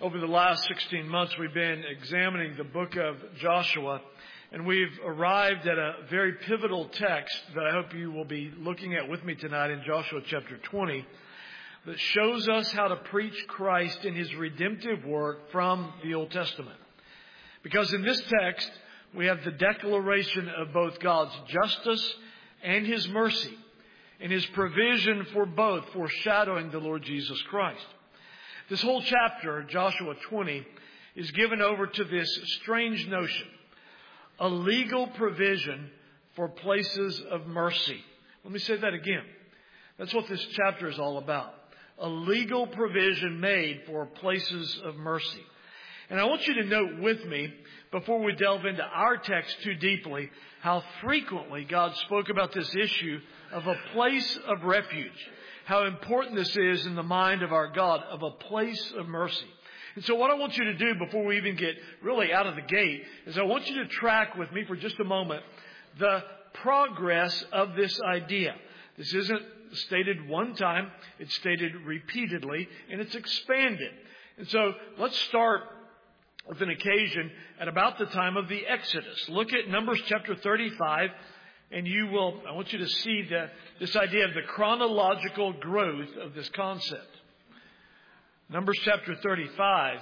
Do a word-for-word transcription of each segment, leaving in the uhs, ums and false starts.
Over the last sixteen months, we've been examining the book of Joshua, and we've arrived at a very pivotal text that I hope you will be looking at with me tonight in Joshua chapter twenty, that shows us how to preach Christ in His redemptive work from the Old Testament. Because in this text, we have the declaration of both God's justice and His mercy, and His provision for both, foreshadowing the Lord Jesus Christ. This whole chapter, Joshua twenty, is given over to this strange notion, a legal provision for places of mercy. Let me say that again. That's what this chapter is all about. A legal provision made for places of mercy. And I want you to note with me, before we delve into our text too deeply, how frequently God spoke about this issue of a place of refuge. How important this is in the mind of our God, of a place of mercy. And so what I want you to do before we even get really out of the gate is I want you to track with me for just a moment the progress of this idea. This isn't stated one time. It's stated repeatedly, and it's expanded. And so let's start with an occasion at about the time of the Exodus. Look at Numbers chapter thirty-five, and you will, I want you to see the, this idea of the chronological growth of this concept. Numbers chapter thirty-five.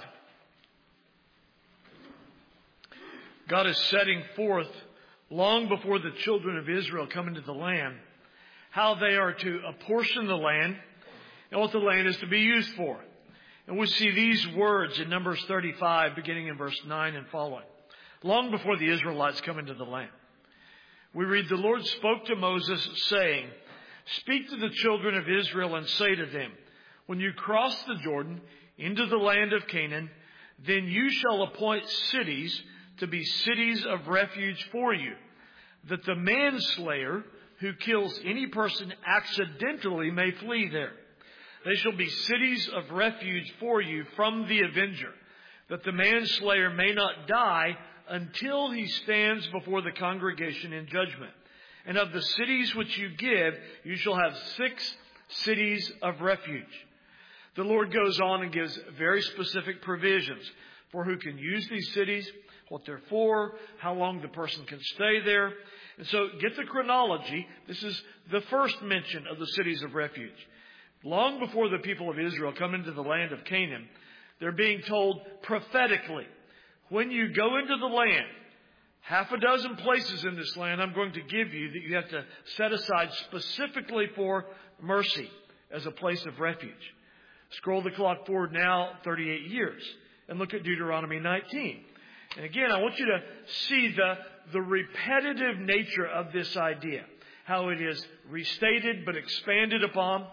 God is setting forth, long before the children of Israel come into the land, how they are to apportion the land and what the land is to be used for. And we see these words in Numbers thirty-five, beginning in verse nine and following. Long before the Israelites come into the land, we read, "The Lord spoke to Moses, saying, Speak to the children of Israel and say to them, When you cross the Jordan into the land of Canaan, then you shall appoint cities to be cities of refuge for you, that the manslayer who kills any person accidentally may flee there. They shall be cities of refuge for you from the avenger, that the manslayer may not die until he stands before the congregation in judgment. And of the cities which you give, you shall have six cities of refuge." The Lord goes on and gives very specific provisions for who can use these cities, what they're for, how long the person can stay there. And so get the chronology. This is the first mention of the cities of refuge. Long before the people of Israel come into the land of Canaan, they're being told prophetically, when you go into the land, half a dozen places in this land I'm going to give you that you have to set aside specifically for mercy as a place of refuge. Scroll the clock forward now thirty-eight years and look at Deuteronomy nineteen. And again, I want you to see the, the repetitive nature of this idea, how it is restated but expanded upon.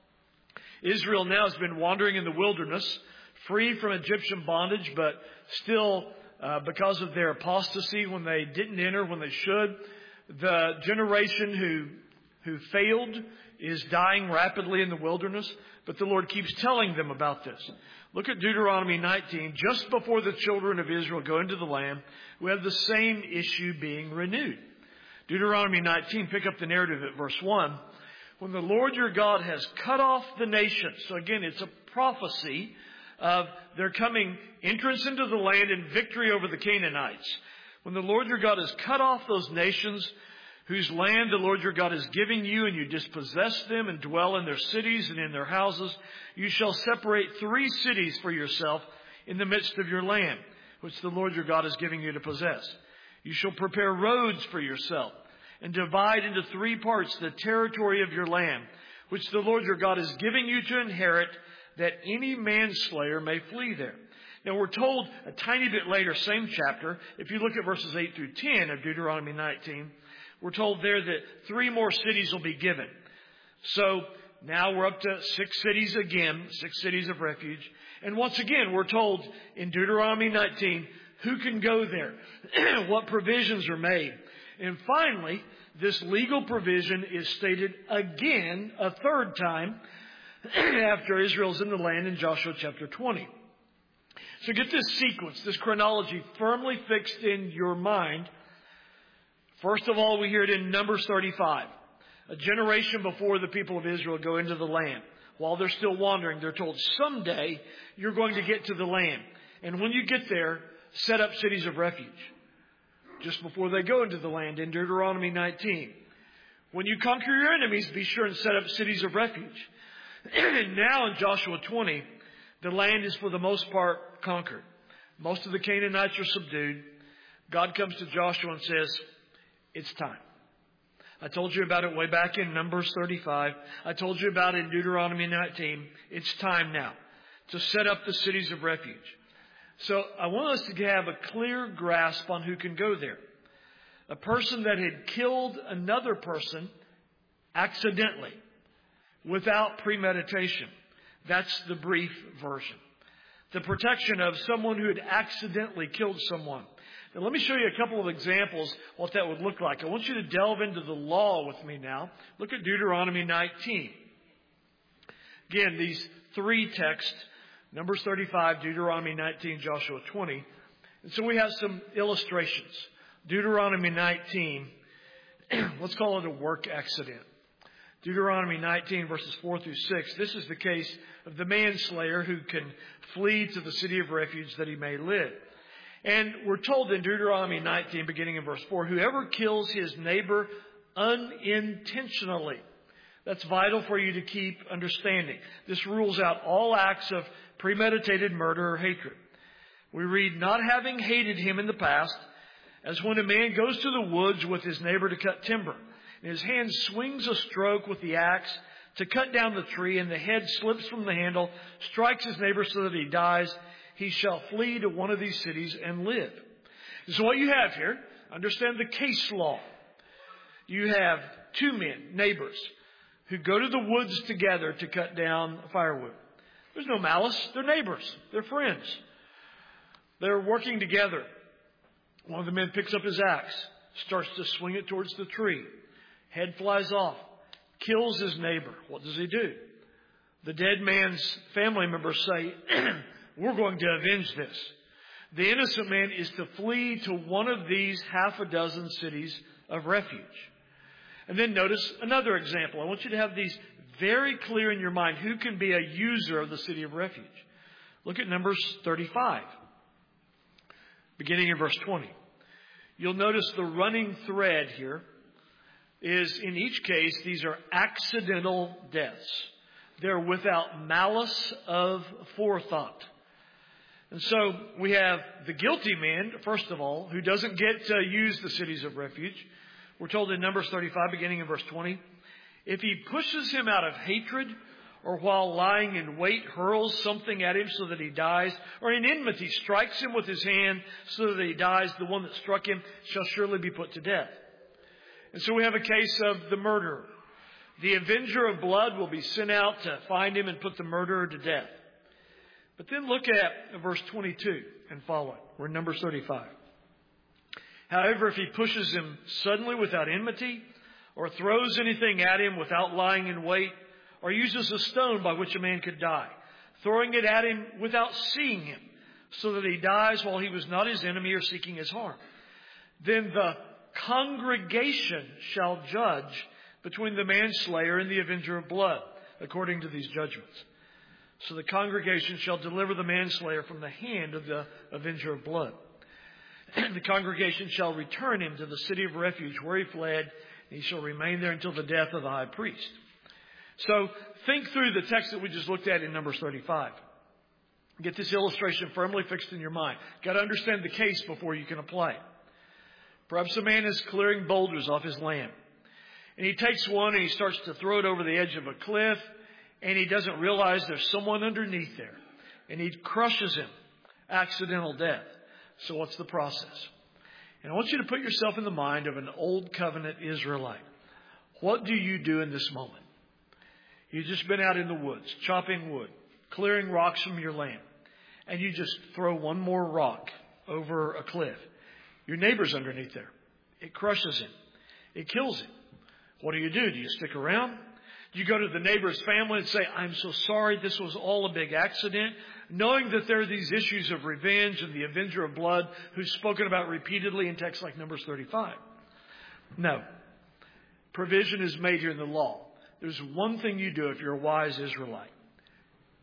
Israel now has been wandering in the wilderness, free from Egyptian bondage, but still, uh, because of their apostasy when they didn't enter when they should, the generation who who failed is dying rapidly in the wilderness. But the Lord keeps telling them about this. Look at Deuteronomy nineteen. Just before the children of Israel go into the land, we have the same issue being renewed. Deuteronomy nineteen, pick up the narrative at verse one. When the Lord your God has cut off the nations. So again, it's a prophecy of their coming entrance into the land and victory over the Canaanites. When the Lord your God has cut off those nations whose land the Lord your God is giving you, and you dispossess them and dwell in their cities and in their houses, you shall separate three cities for yourself in the midst of your land, which the Lord your God is giving you to possess. You shall prepare roads for yourself and divide into three parts the territory of your land, which the Lord your God is giving you to inherit, that any manslayer may flee there. Now we're told a tiny bit later, same chapter, if you look at verses eight through ten of Deuteronomy nineteen, we're told there that three more cities will be given. So now we're up to six cities again, six cities of refuge. And once again, we're told in Deuteronomy nineteen who can go there, what provisions are made. And finally, this legal provision is stated again a third time after Israel's in the land in Joshua chapter twenty. So get this sequence, this chronology firmly fixed in your mind. First of all, we hear it in Numbers thirty-five, a generation before the people of Israel go into the land. while they're still wandering, they're told someday you're going to get to the land. And when you get there, set up cities of refuge. Just before they go into the land in Deuteronomy nineteen. When you conquer your enemies, be sure and set up cities of refuge. And now in Joshua twenty, the land is for the most part conquered. Most of the Canaanites are subdued. God comes to Joshua and says, it's time. I told you about it way back in Numbers thirty-five. I told you about it in Deuteronomy nineteen. It's time now to set up the cities of refuge. So I want us to have a clear grasp on who can go there. A person that had killed another person accidentally, without premeditation. That's the brief version. The protection of someone who had accidentally killed someone. Now let me show you a couple of examples what that would look like. I want you to delve into the law with me now. Look at Deuteronomy nineteen. Again, these three texts, Numbers thirty-five, Deuteronomy nineteen, Joshua twenty. And so we have some illustrations. Deuteronomy nineteen, let's call it a work accident. Deuteronomy nineteen, verses four through six. This is the case of the manslayer who can flee to the city of refuge that he may live. And we're told in Deuteronomy nineteen, beginning in verse four, whoever kills his neighbor unintentionally. That's vital for you to keep understanding. This rules out all acts of premeditated murder or hatred. We read, not having hated him in the past, as when a man goes to the woods with his neighbor to cut timber, and his hand swings a stroke with the axe to cut down the tree, and the head slips from the handle, strikes his neighbor so that he dies, he shall flee to one of these cities and live. So what you have here, understand the case law. You have two men, neighbors, who go to the woods together to cut down firewood. There's no malice. They're neighbors. They're friends. They're working together. One of the men picks up his axe, starts to swing it towards the tree. Head flies off, kills his neighbor. What does he do? The dead man's family members say, we're going to avenge this. The innocent man is to flee to one of these half a dozen cities of refuge. And then notice another example. I want you to have these very clear in your mind. Who can be a user of the city of refuge? Look at Numbers thirty-five, beginning in verse twenty. You'll notice the running thread here is, in each case, these are accidental deaths. They're without malice of forethought. And so we have the guilty man, first of all, who doesn't get to use the cities of refuge. We're told in Numbers thirty-five, beginning in verse twenty, if he pushes him out of hatred, or while lying in wait hurls something at him so that he dies, or in enmity strikes him with his hand so that he dies, the one that struck him shall surely be put to death. And so we have a case of the murderer. The avenger of blood will be sent out to find him and put the murderer to death. But then look at verse twenty-two and follow it. We're in Numbers thirty-five. However, if he pushes him suddenly without enmity, or throws anything at him without lying in wait, or uses a stone by which a man could die, throwing it at him without seeing him, so that he dies while he was not his enemy or seeking his harm, then the congregation shall judge between the manslayer and the avenger of blood, according to these judgments. So the congregation shall deliver the manslayer from the hand of the avenger of blood. The congregation shall return him to the city of refuge where he fled, and he shall remain there until the death of the high priest. So think through the text that we just looked at in Numbers thirty-five. Get this illustration firmly fixed in your mind. Got to understand the case before you can apply it. Perhaps a man is clearing boulders off his land. And he takes one and he starts to throw it over the edge of a cliff. And he doesn't realize there's someone underneath there. And he crushes him. Accidental death. So what's the process? And I want you to put yourself in the mind of an old covenant Israelite. What do you do in this moment? You've just been out in the woods, chopping wood, clearing rocks from your land. And you just throw one more rock over a cliff. Your neighbor's underneath there. It crushes him. It kills him. What do you do? Do you stick around? Do you go to the neighbor's family and say, I'm so sorry, this was all a big accident, knowing that there are these issues of revenge and the avenger of blood who's spoken about repeatedly in texts like Numbers thirty-five? No. Provision is made here in the law. There's one thing you do if you're a wise Israelite.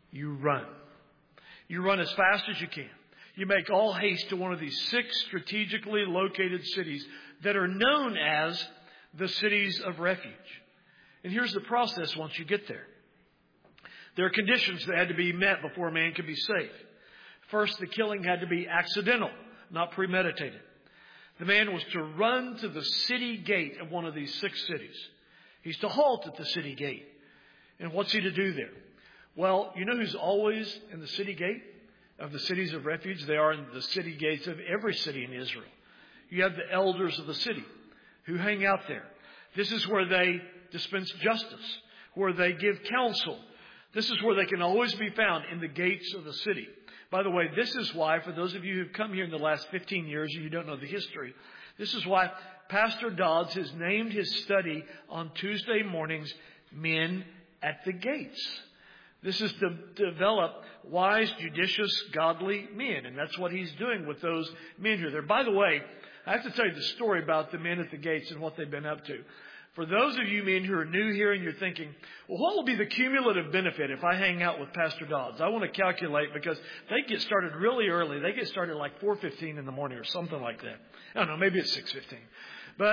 you run. You run as fast as you can. You make all haste to one of these six strategically located cities that are known as the cities of refuge. And here's the process once you get there. There are conditions that had to be met before a man could be safe. First, the killing had to be accidental, not premeditated. The man was to run to the city gate of one of these six cities. He's to halt at the city gate. And what's he to do there? Well, you know who's always in the city gate of the cities of refuge? They are in the city gates of every city in Israel. You have the elders of the city who hang out there. This is where they dispense justice, where they give counsel. This is where they can always be found, in the gates of the city. By the way, this is why, for those of you who've come here in the last fifteen years and you don't know the history, this is why Pastor Dodds has named his study on Tuesday mornings, Men at the Gates. This is to develop wise, judicious, godly men. And that's what he's doing with those men here. There. By the way, I have to tell you the story about the men at the gates and what they've been up to. For those of you men who are new here and you're thinking, well, what will be the cumulative benefit if I hang out with Pastor Dodds? I want to calculate, because they get started really early. They get started like four fifteen in the morning or something like that. I don't know, maybe it's six fifteen. But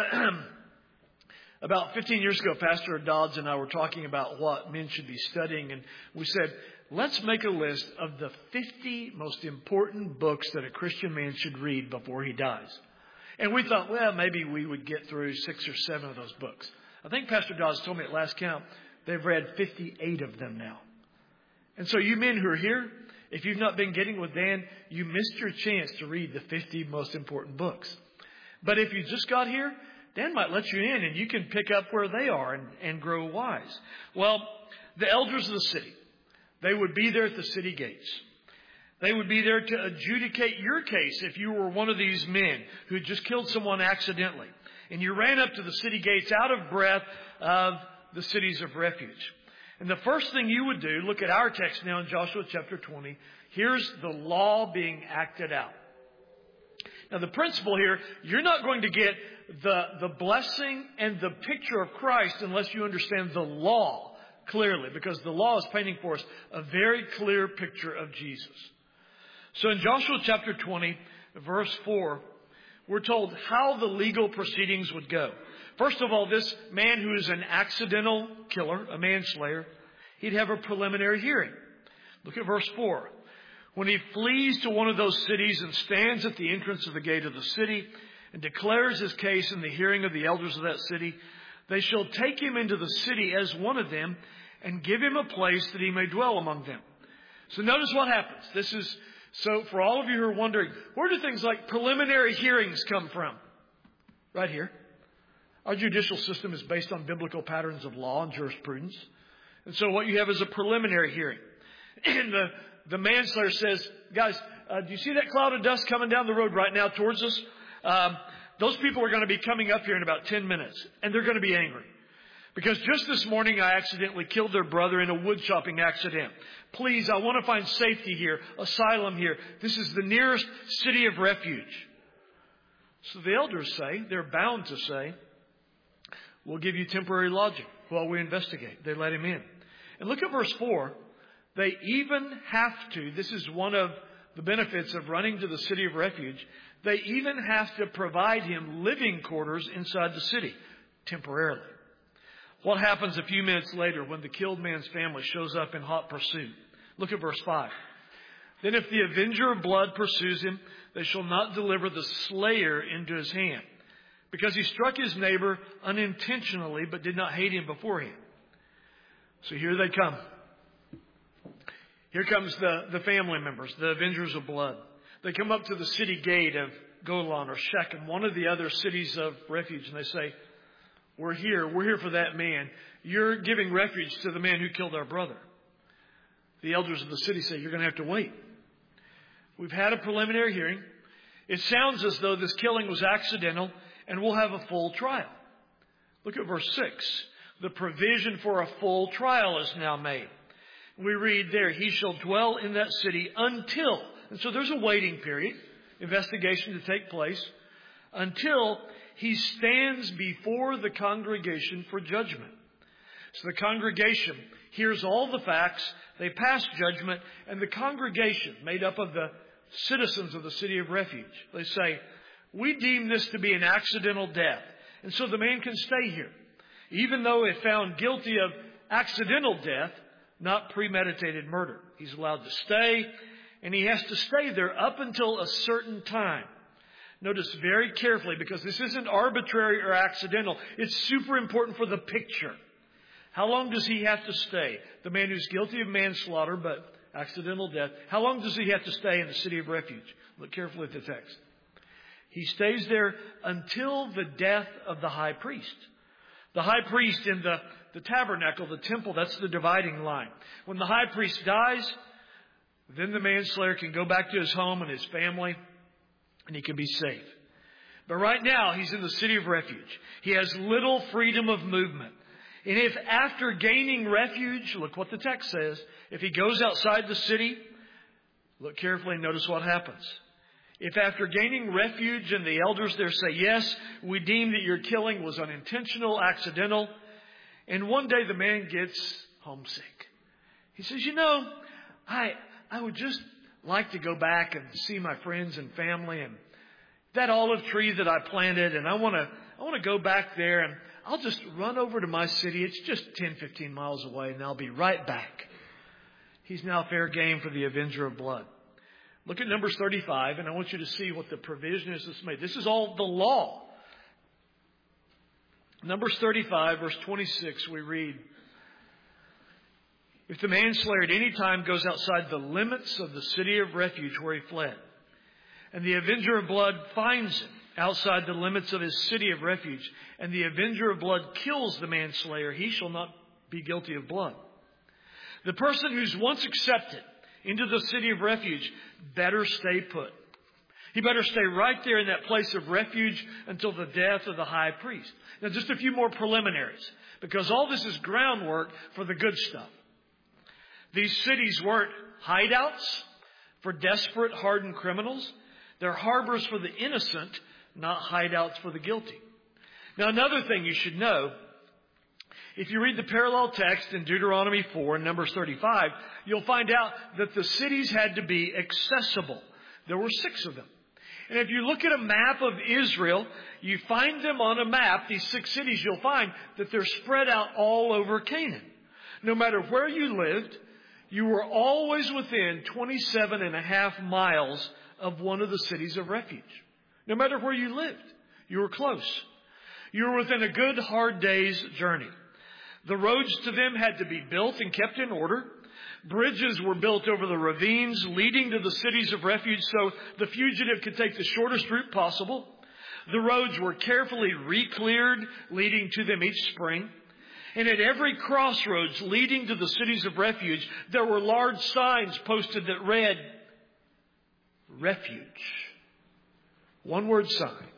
about fifteen years ago, Pastor Dodds and I were talking about what men should be studying. And we said, let's make a list of the fifty most important books that a Christian man should read before he dies. And we thought, well, maybe we would get through six or seven of those books. I think Pastor Dodds told me at last count, they've read fifty-eight of them now. And so you men who are here, if you've not been getting with Dan, you missed your chance to read the fifty most important books. But if you just got here, Dan might let you in and you can pick up where they are and, and grow wise. Well, the elders of the city, they would be there at the city gates. They would be there to adjudicate your case if you were one of these men who had just killed someone accidentally. And you ran up to the city gates out of breath of the cities of refuge. And the first thing you would do, look at our text now in Joshua chapter twenty. Here's the law being acted out. Now the principle here, you're not going to get the, the blessing and the picture of Christ unless you understand the law clearly. Because the law is painting for us a very clear picture of Jesus. So in Joshua chapter twenty, verse four, we're told how the legal proceedings would go. First of all, this man who is an accidental killer, a manslayer, he'd have a preliminary hearing. Look at verse four. When he flees to one of those cities and stands at the entrance of the gate of the city and declares his case in the hearing of the elders of that city, they shall take him into the city as one of them and give him a place that he may dwell among them. So notice what happens. This is So for all of you who are wondering, where do things like preliminary hearings come from? Right here. Our judicial system is based on biblical patterns of law and jurisprudence. And so what you have is a preliminary hearing. And the, the manslayer says, guys, uh, do you see that cloud of dust coming down the road right now towards us? Um, those people are going to be coming up here in about ten minutes. And they're going to be angry. Because just this morning I accidentally killed their brother in a wood chopping accident. Please, I want to find safety here, asylum here. This is the nearest city of refuge. So the elders say, they're bound to say, we'll give you temporary lodging while we investigate. They let him in. And look at verse four. They even have to, this is one of the benefits of running to the city of refuge, they even have to provide him living quarters inside the city, temporarily. What happens a few minutes later when the killed man's family shows up in hot pursuit? Look at verse five. Then if the avenger of blood pursues him, they shall not deliver the slayer into his hand, because he struck his neighbor unintentionally but did not hate him beforehand. So here they come. Here comes the, the family members, the avengers of blood. They come up to the city gate of Golan or Shechem, one of the other cities of refuge, and they say, We're here. We're here for that man. You're giving refuge to the man who killed our brother. The elders of the city say, you're going to have to wait. We've had a preliminary hearing. It sounds as though this killing was accidental, and we'll have a full trial. Look at verse six. The provision for a full trial is now made. We read there, he shall dwell in that city until, and so there's a waiting period, investigation to take place, until he stands before the congregation for judgment. So the congregation hears all the facts, they pass judgment, and the congregation, made up of the citizens of the city of refuge, they say, we deem this to be an accidental death, and so the man can stay here, even though if found guilty of accidental death, not premeditated murder. He's allowed to stay, and he has to stay there up until a certain time. Notice very carefully, because this isn't arbitrary or accidental. It's super important for the picture. How long does he have to stay? The man who's guilty of manslaughter, but accidental death. How long does he have to stay in the city of refuge? Look carefully at the text. He stays there until the death of the high priest. The high priest in the, the tabernacle, the temple, that's the dividing line. When the high priest dies, then the manslayer can go back to his home and his family, and he can be safe. But right now, he's in the city of refuge. He has little freedom of movement. And if after gaining refuge, look what the text says, if he goes outside the city, look carefully and notice what happens. If after gaining refuge and the elders there say, yes, we deem that your killing was unintentional, accidental, and one day the man gets homesick. He says, you know, I I would just like to go back and see my friends and family and that olive tree that I planted, and I want to I want to go back there, and I'll just run over to my city. It's just ten, fifteen miles away, and I'll be right back. He's now fair game for the avenger of blood. Look at Numbers thirty-five, and I want you to see what the provision is that's made. This is all the law. Numbers thirty-five, verse twenty-six, we read, if the manslayer at any time goes outside the limits of the city of refuge where he fled, and the avenger of blood finds him outside the limits of his city of refuge, and the avenger of blood kills the manslayer, he shall not be guilty of blood. The person who's once accepted into the city of refuge better stay put. He better stay right there in that place of refuge until the death of the high priest. Now, just a few more preliminaries, because all this is groundwork for the good stuff. These cities weren't hideouts for desperate, hardened criminals. They're harbors for the innocent, not hideouts for the guilty. Now, another thing you should know, if you read the parallel text in Deuteronomy four and Numbers thirty-five, you'll find out that the cities had to be accessible. There were six of them. And if you look at a map of Israel, you find them on a map, these six cities, you'll find that they're spread out all over Canaan. No matter where you lived, you were always within twenty-seven and a half miles of one of the cities of refuge. No matter where you lived, you were close. You were within a good, hard day's journey. The roads to them had to be built and kept in order. Bridges were built over the ravines leading to the cities of refuge so the fugitive could take the shortest route possible. The roads were carefully re-cleared, leading to them each spring. And at every crossroads leading to the cities of refuge, there were large signs posted that read, refuge. One word sign.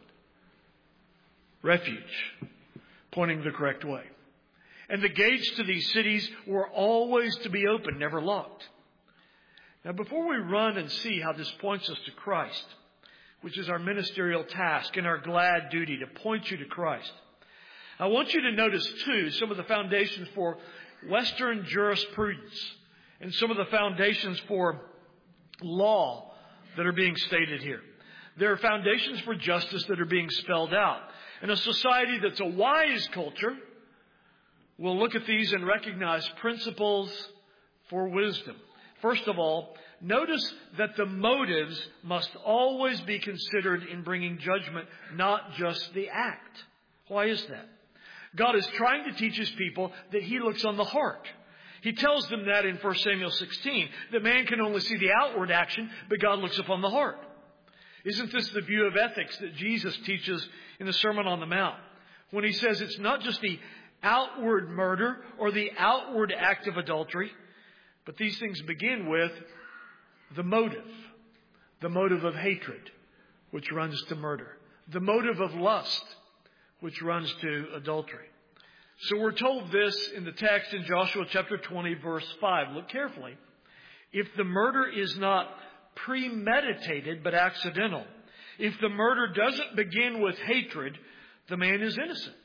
Refuge. Pointing the correct way. And the gates to these cities were always to be open, never locked. Now, before we run and see how this points us to Christ, which is our ministerial task and our glad duty to point you to Christ, I want you to notice, too, some of the foundations for Western jurisprudence and some of the foundations for law that are being stated here. There are foundations for justice that are being spelled out. In a society that's a wise culture, we'll look at these and recognize principles for wisdom. First of all, notice that the motives must always be considered in bringing judgment, not just the act. Why is that? God is trying to teach His people that He looks on the heart. He tells them that in First Samuel sixteen, that man can only see the outward action, but God looks upon the heart. Isn't this the view of ethics that Jesus teaches in the Sermon on the Mount? When He says it's not just the outward murder or the outward act of adultery, but these things begin with the motive. The motive of hatred, which runs to murder. The motive of lust, which runs to adultery. So we're told this in the text in Joshua chapter twenty, verse five. Look carefully. If the murder is not premeditated but accidental, if the murder doesn't begin with hatred, the man is innocent.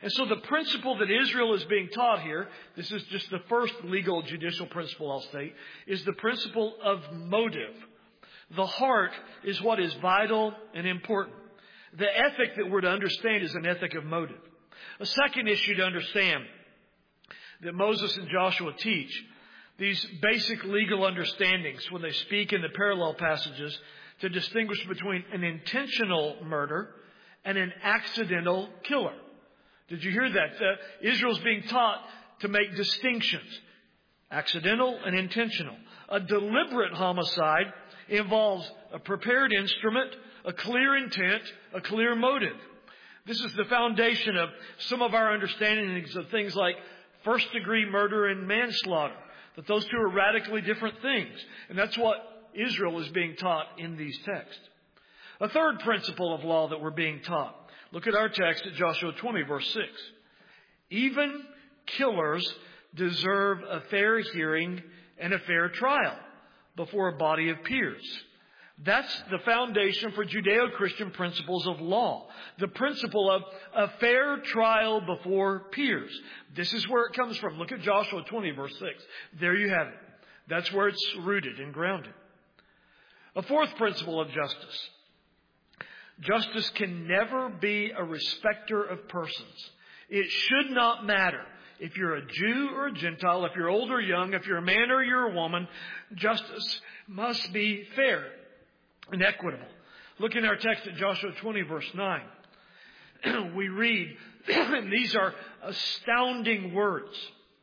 And so the principle that Israel is being taught here, this is just the first legal judicial principle I'll state, is the principle of motive. The heart is what is vital and important. The ethic that we're to understand is an ethic of motive. A second issue to understand that Moses and Joshua teach, these basic legal understandings when they speak in the parallel passages to distinguish between an intentional murder and an accidental killer. Did you hear that? Uh, Israel's being taught to make distinctions. Accidental and intentional. A deliberate homicide involves a prepared instrument, a clear intent, a clear motive. This is the foundation of some of our understandings of things like first degree murder and manslaughter. That those two are radically different things. And that's what Israel is being taught in these texts. A third principle of law that we're being taught. Look at our text at Joshua twenty, verse six. Even killers deserve a fair hearing and a fair trial before a body of peers. That's the foundation for Judeo-Christian principles of law. The principle of a fair trial before peers. This is where it comes from. Look at Joshua twenty, verse six. There you have it. That's where it's rooted and grounded. A fourth principle of justice. Justice can never be a respecter of persons. It should not matter if you're a Jew or a Gentile, if you're old or young, if you're a man or you're a woman. Justice must be fair and equitable. Look in our text at Joshua twenty, verse nine. We read, and these are astounding words.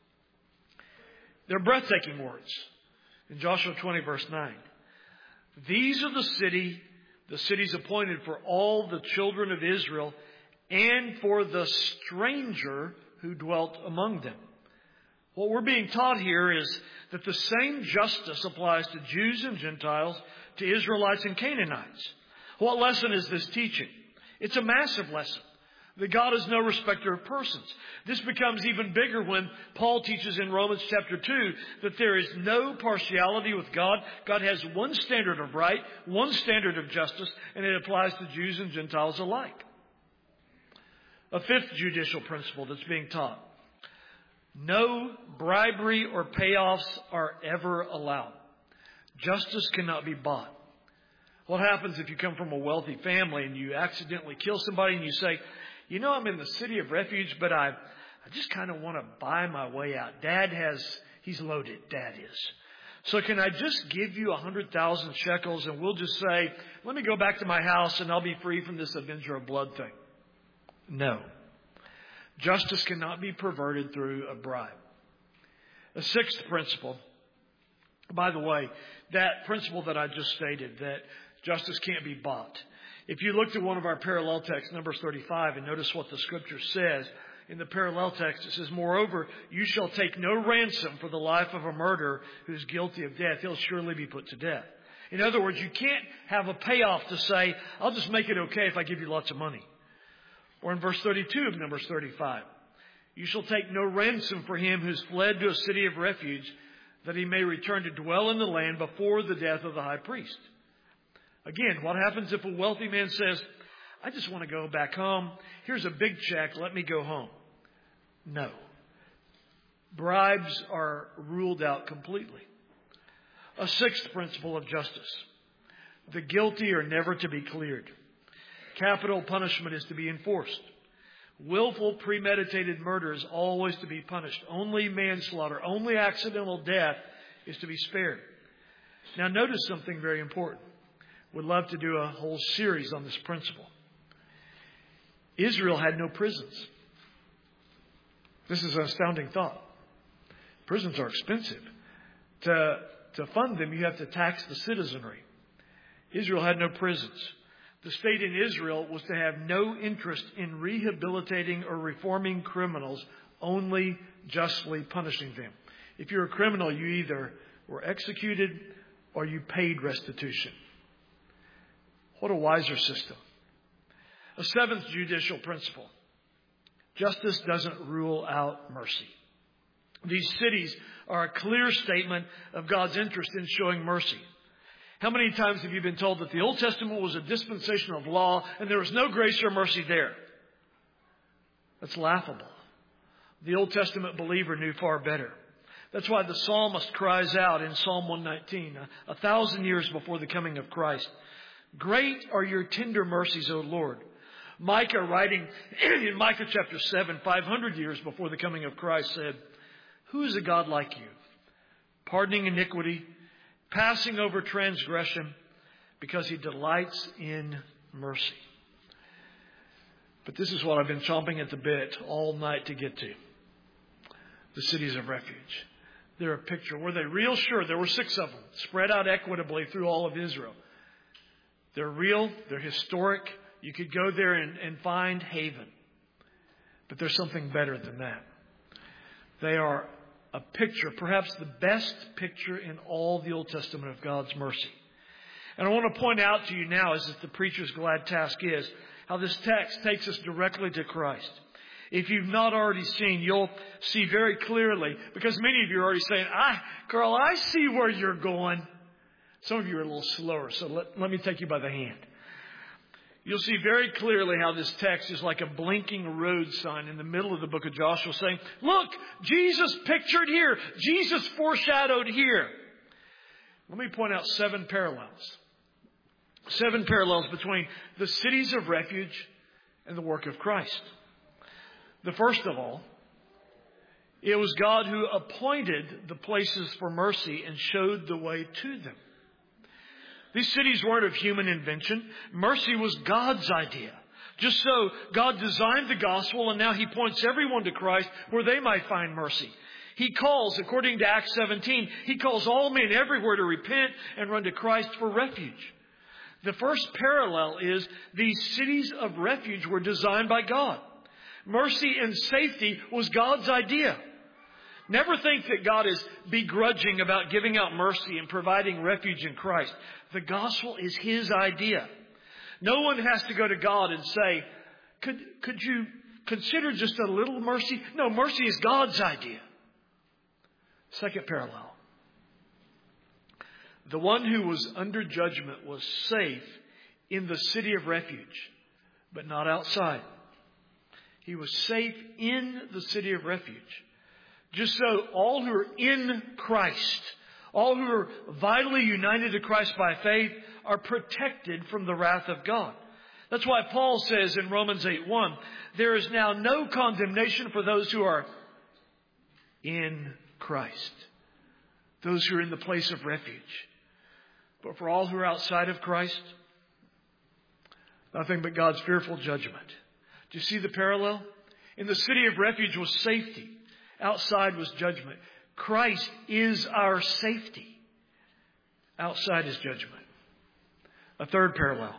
They're breathtaking words. In Joshua twenty, verse nine. These are the city, the cities appointed for all the children of Israel and for the stranger who dwelt among them. What we're being taught here is that the same justice applies to Jews and Gentiles, to Israelites and Canaanites. What lesson is this teaching? It's a massive lesson. That God is no respecter of persons. This becomes even bigger when Paul teaches in Romans chapter two that there is no partiality with God. God has one standard of right, one standard of justice, and it applies to Jews and Gentiles alike. A fifth judicial principle that's being taught. No bribery or payoffs are ever allowed. Justice cannot be bought. What happens if you come from a wealthy family and you accidentally kill somebody and you say, you know, I'm in the city of refuge, but I, I just kind of want to buy my way out. Dad has, he's loaded, Dad is. So can I just give you a hundred thousand shekels and we'll just say, let me go back to my house and I'll be free from this avenger of blood thing? No. Justice cannot be perverted through a bribe. A sixth principle, by the way, that principle that I just stated, that justice can't be bought. If you looked at one of our parallel texts, Numbers thirty-five, and notice what the scripture says, in the parallel text it says, moreover, you shall take no ransom for the life of a murderer who is guilty of death. He'll surely be put to death. In other words, you can't have a payoff to say, I'll just make it okay if I give you lots of money. Or in verse thirty-two of Numbers thirty-five, you shall take no ransom for him who's fled to a city of refuge, that he may return to dwell in the land before the death of the high priest. Again, what happens if a wealthy man says, I just want to go back home. Here's a big check. Let me go home. No. Bribes are ruled out completely. A sixth principle of justice. The guilty are never to be cleared. Capital punishment is to be enforced. Willful, premeditated murder is always to be punished. Only manslaughter, only accidental death is to be spared. Now notice something very important. Would love to do a whole series on this principle. Israel had no prisons. This is an astounding thought. Prisons are expensive. To, to fund them, you have to tax the citizenry. Israel had no prisons. The state in Israel was to have no interest in rehabilitating or reforming criminals, only justly punishing them. If you're a criminal, you either were executed or you paid restitution. What a wiser system. A seventh judicial principle. Justice doesn't rule out mercy. These cities are a clear statement of God's interest in showing mercy. How many times have you been told that the Old Testament was a dispensation of law and there was no grace or mercy there? That's laughable. The Old Testament believer knew far better. That's why the psalmist cries out in Psalm one nineteen, a, a thousand years before the coming of Christ, "Great are your tender mercies, O Lord." Micah, writing in Micah chapter seven, five hundred years before the coming of Christ, said, "Who is a God like you, pardoning iniquity, passing over transgression, because He delights in mercy." But this is what I've been chomping at the bit all night to get to. The cities of refuge. They're a picture. Were they real? Sure. There were six of them, spread out equitably through all of Israel. They're real. They're historic. You could go there and, and find haven. But there's something better than that. They are a picture, perhaps the best picture in all the Old Testament of God's mercy. And I want to point out to you now, as the preacher's glad task is, how this text takes us directly to Christ. If you've not already seen, you'll see very clearly, because many of you are already saying, I, Carl, I see where you're going. Some of you are a little slower, so let, let me take you by the hand. You'll see very clearly how this text is like a blinking road sign in the middle of the book of Joshua saying, look, Jesus pictured here. Jesus foreshadowed here. Let me point out seven parallels. Seven parallels between the cities of refuge and the work of Christ. The first of all, it was God who appointed the places for mercy and showed the way to them. These cities weren't of human invention. Mercy was God's idea. Just so, God designed the gospel, and now He points everyone to Christ where they might find mercy. He calls, according to Acts seventeen, He calls all men everywhere to repent and run to Christ for refuge. The first parallel is these cities of refuge were designed by God. Mercy and safety was God's idea. Never think that God is begrudging about giving out mercy and providing refuge in Christ. The gospel is His idea. No one has to go to God and say, could, could you consider just a little mercy? No, mercy is God's idea. Second parallel. The one who was under judgment was safe in the city of refuge, but not outside. He was safe in the city of refuge. Just so all who are in Christ, all who are vitally united to Christ by faith, are protected from the wrath of God. That's why Paul says in Romans eight one, there is now no condemnation for those who are in Christ. Those who are in the place of refuge. But for all who are outside of Christ, nothing but God's fearful judgment. Do you see the parallel? In the city of refuge was safety. Outside was judgment. Christ is our safety. Outside is judgment. A third parallel.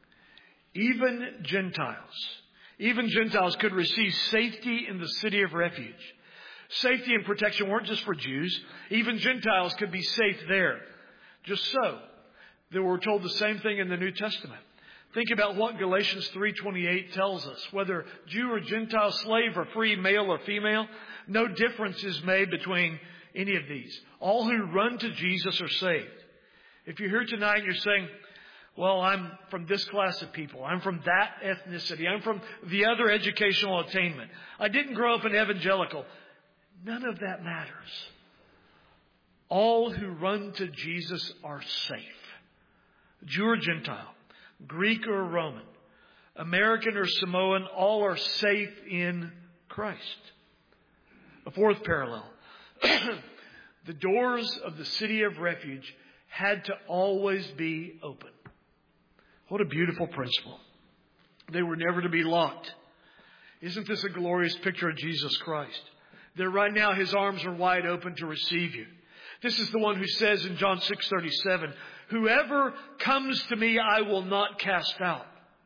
Even Gentiles, even Gentiles could receive safety in the city of refuge. Safety and protection weren't just for Jews. Even Gentiles could be safe there. Just so, that we're told the same thing in the New Testament. Think about what Galatians three twenty-eight tells us. Whether Jew or Gentile, slave or free, male or female, no difference is made between any of these. All who run to Jesus are saved. If you're here tonight and you're saying, well, I'm from this class of people. I'm from that ethnicity. I'm from the other educational attainment. I didn't grow up an evangelical. None of that matters. All who run to Jesus are safe. Jew or Gentile, Greek or Roman, American or Samoan, all are safe in Christ. A fourth parallel. The doors of the city of refuge had to always be open. What a beautiful principle. They were never to be locked. Isn't this a glorious picture of Jesus Christ? That right now His arms are wide open to receive you. This is the one who says in John six thirty-seven, whoever comes to me, I will not cast out.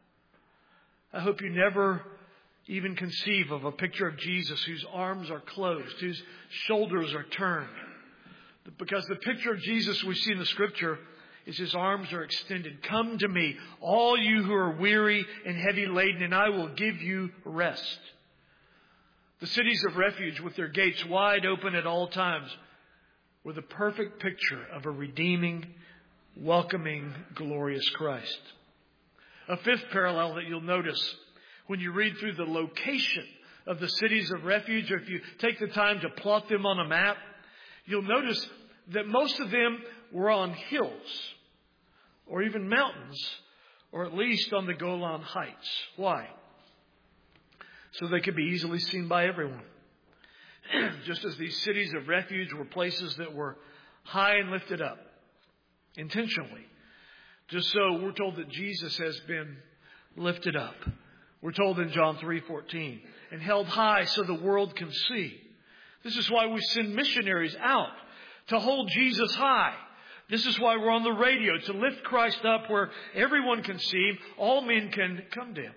I hope you never even conceive of a picture of Jesus whose arms are closed, whose shoulders are turned. Because the picture of Jesus we see in the Scripture is His arms are extended. Come to me, all you who are weary and heavy laden, and I will give you rest. The cities of refuge with their gates wide open at all times were the perfect picture of a redeeming, welcoming, glorious Christ. A fifth parallel that you'll notice when you read through the location of the cities of refuge, or if you take the time to plot them on a map, you'll notice that most of them were on hills or even mountains, or at least on the Golan Heights. Why? So they could be easily seen by everyone. Just as these cities of refuge were places that were high and lifted up, intentionally. Just so we're told that Jesus has been lifted up. We're told in John three fourteen, and held high so the world can see. This is why we send missionaries out to hold Jesus high. This is why we're on the radio, to lift Christ up where everyone can see Him, all men can come to Him.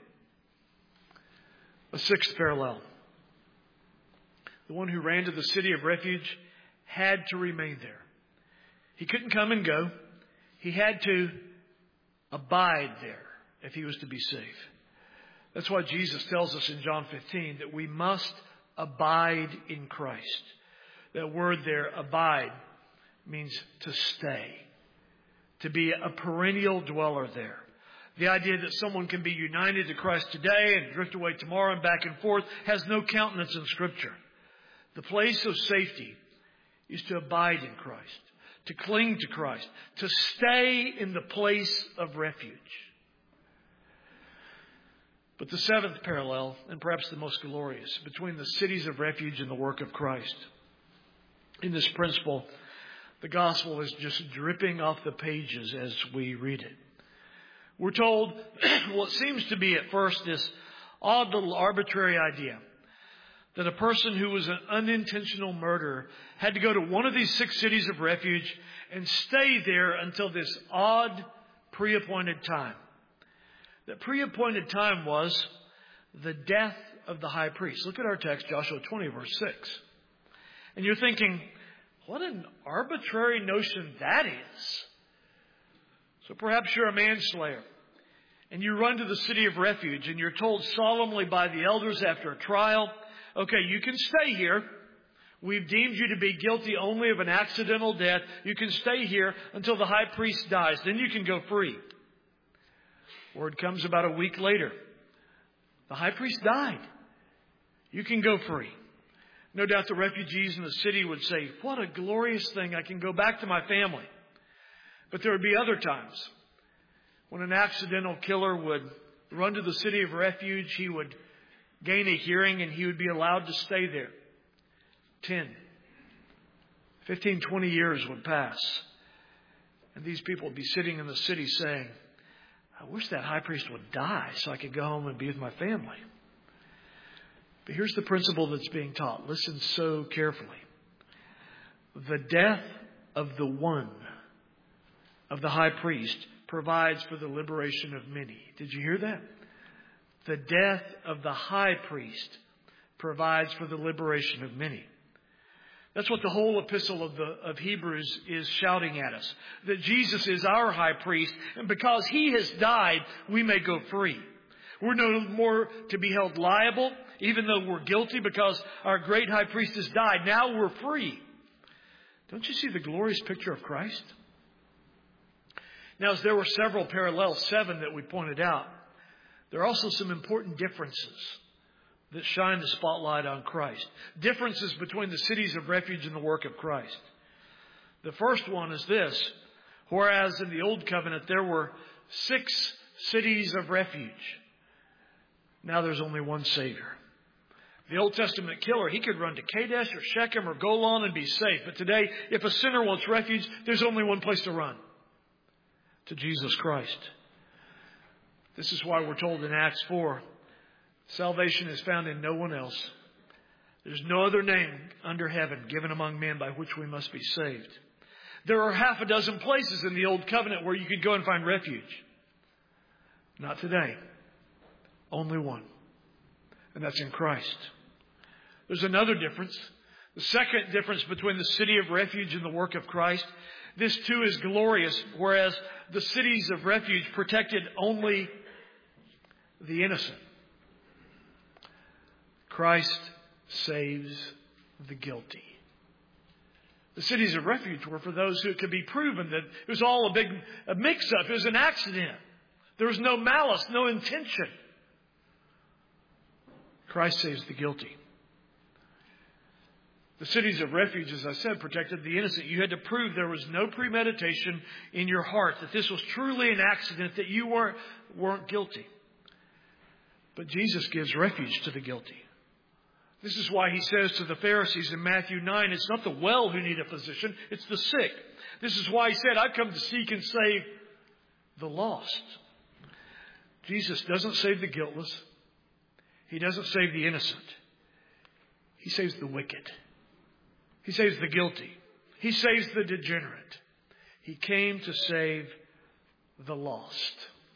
A sixth parallel. The one who ran to the city of refuge had to remain there. He couldn't come and go. He had to abide there if he was to be safe. That's why Jesus tells us in John fifteen that we must abide in Christ. That word there, abide, means to stay, to be a perennial dweller there. The idea that someone can be united to Christ today and drift away tomorrow and back and forth has no countenance in Scripture. The place of safety is to abide in Christ, to cling to Christ, to stay in the place of refuge. But the seventh parallel, and perhaps the most glorious, between the cities of refuge and the work of Christ. In this principle, the gospel is just dripping off the pages as we read it. We're told what seems to be at first this odd little arbitrary idea that a person who was an unintentional murderer had to go to one of these six cities of refuge and stay there until this odd pre-appointed time. The pre-appointed time was the death of the high priest. Look at our text, Joshua twenty, verse six. And you're thinking, what an arbitrary notion that is. So perhaps you're a manslayer and you run to the city of refuge and you're told solemnly by the elders after a trial, okay, you can stay here. We've deemed you to be guilty only of an accidental death. You can stay here until the high priest dies. Then you can go free. Word comes about a week later. The high priest died. You can go free. No doubt the refugees in the city would say, what a glorious thing. I can go back to my family. But there would be other times when an accidental killer would run to the city of refuge. He would gain a hearing and he would be allowed to stay there. ten, fifteen, twenty years would pass. And these people would be sitting in the city saying, I wish that high priest would die so I could go home and be with my family. But here's the principle that's being taught. Listen so carefully. The death of the one, of the high priest, provides for the liberation of many. Did you hear that? The death of the high priest provides for the liberation of many. That's what the whole epistle of the of Hebrews is shouting at us. That Jesus is our high priest, and because He has died, we may go free. We're no more to be held liable, even though we're guilty because our great high priest has died. Now we're free. Don't you see the glorious picture of Christ? Now, as there were several parallels, seven that we pointed out, there are also some important differences that shine the spotlight on Christ. Differences between the cities of refuge and the work of Christ. The first one is this. Whereas in the Old Covenant there were six cities of refuge, now there's only one Savior. The Old Testament killer, he could run to Kadesh or Shechem or Golan and be safe. But today, if a sinner wants refuge, there's only one place to run. To Jesus Christ. This is why we're told in Acts four, salvation is found in no one else. There's no other name under heaven given among men by which we must be saved. There are half a dozen places in the Old Covenant where you could go and find refuge. Not today. Only one. And that's in Christ. There's another difference. The second difference between the city of refuge and the work of Christ. This too is glorious, whereas the cities of refuge protected only the innocent. Christ saves the guilty. The cities of refuge were for those who it could be proven that it was all a big a mix-up. It was an accident. There was no malice, no intention. Christ saves the guilty. The cities of refuge, as I said, protected the innocent. You had to prove there was no premeditation in your heart, that this was truly an accident, that you weren't, weren't guilty. But Jesus gives refuge to the guilty. This is why he says to the Pharisees in Matthew nine, it's not the well who need a physician, it's the sick. This is why he said, I've come to seek and save the lost. Jesus doesn't save the guiltless. He doesn't save the innocent. He saves the wicked. He saves the guilty. He saves the degenerate. He came to save the lost.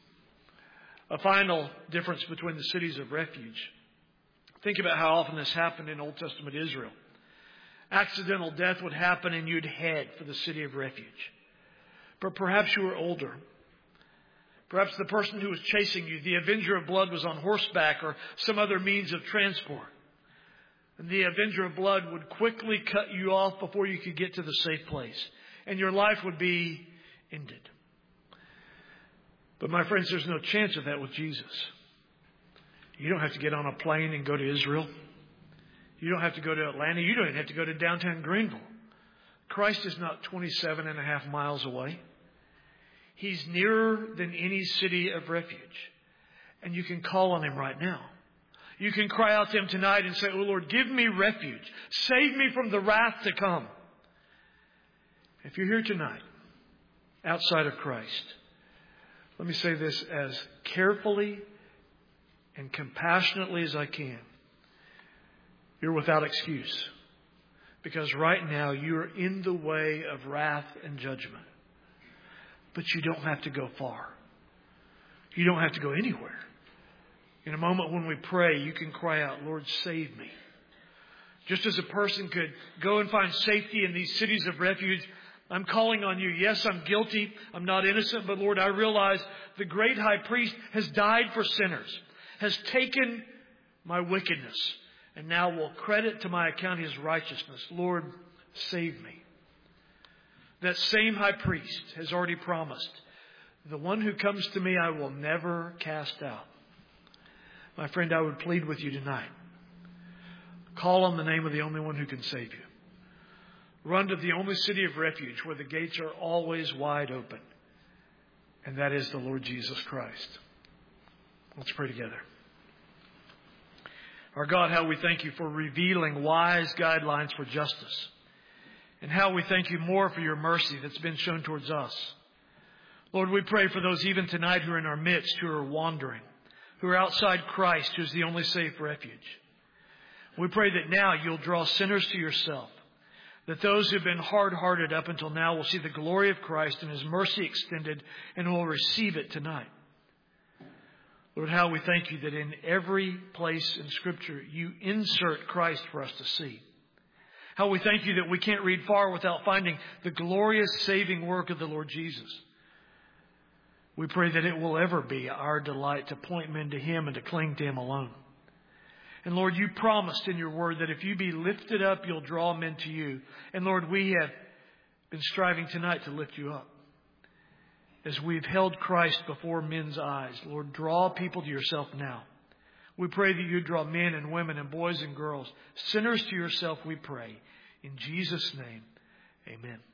A final difference between the cities of refuge. Think about how often this happened in Old Testament Israel. Accidental death would happen and you'd head for the city of refuge. But perhaps you were older. Perhaps the person who was chasing you, the avenger of blood, was on horseback or some other means of transport. And the avenger of blood would quickly cut you off before you could get to the safe place. And your life would be ended. But my friends, there's no chance of that with Jesus. You don't have to get on a plane and go to Israel. You don't have to go to Atlanta. You don't even have to go to downtown Greenville. Christ is not twenty-seven and a half miles away. He's nearer than any city of refuge. And you can call on Him right now. You can cry out to Him tonight and say, oh Lord, give me refuge. Save me from the wrath to come. If you're here tonight, outside of Christ, let me say this as carefully and compassionately as I can. You're without excuse. Because right now you're in the way of wrath and judgment. But you don't have to go far. You don't have to go anywhere. In a moment when we pray, you can cry out, Lord, save me. Just as a person could go and find safety in these cities of refuge, I'm calling on you. Yes, I'm guilty. I'm not innocent. But Lord, I realize the great high priest has died for sinners, has taken my wickedness, and now will credit to my account His righteousness. Lord, save me. That same high priest has already promised, the one who comes to me I will never cast out. My friend, I would plead with you tonight. Call on the name of the only one who can save you. Run to the only city of refuge where the gates are always wide open. And that is the Lord Jesus Christ. Let's pray together. Our God, how we thank you for revealing wise guidelines for justice. And how we thank you more for your mercy that's been shown towards us. Lord, we pray for those even tonight who are in our midst, who are wandering, who are outside Christ, who is the only safe refuge. We pray that now you'll draw sinners to yourself. That those who have been hard-hearted up until now will see the glory of Christ and His mercy extended and will receive it tonight. Lord, how we thank you that in every place in Scripture you insert Christ for us to see. How we thank you that we can't read far without finding the glorious saving work of the Lord Jesus. We pray that it will ever be our delight to point men to Him and to cling to Him alone. And Lord, you promised in your word that if you be lifted up, you'll draw men to you. And Lord, we have been striving tonight to lift you up. As we've held Christ before men's eyes, Lord, draw people to yourself now. We pray that you draw men and women and boys and girls, sinners to yourself, we pray. In Jesus' name, amen.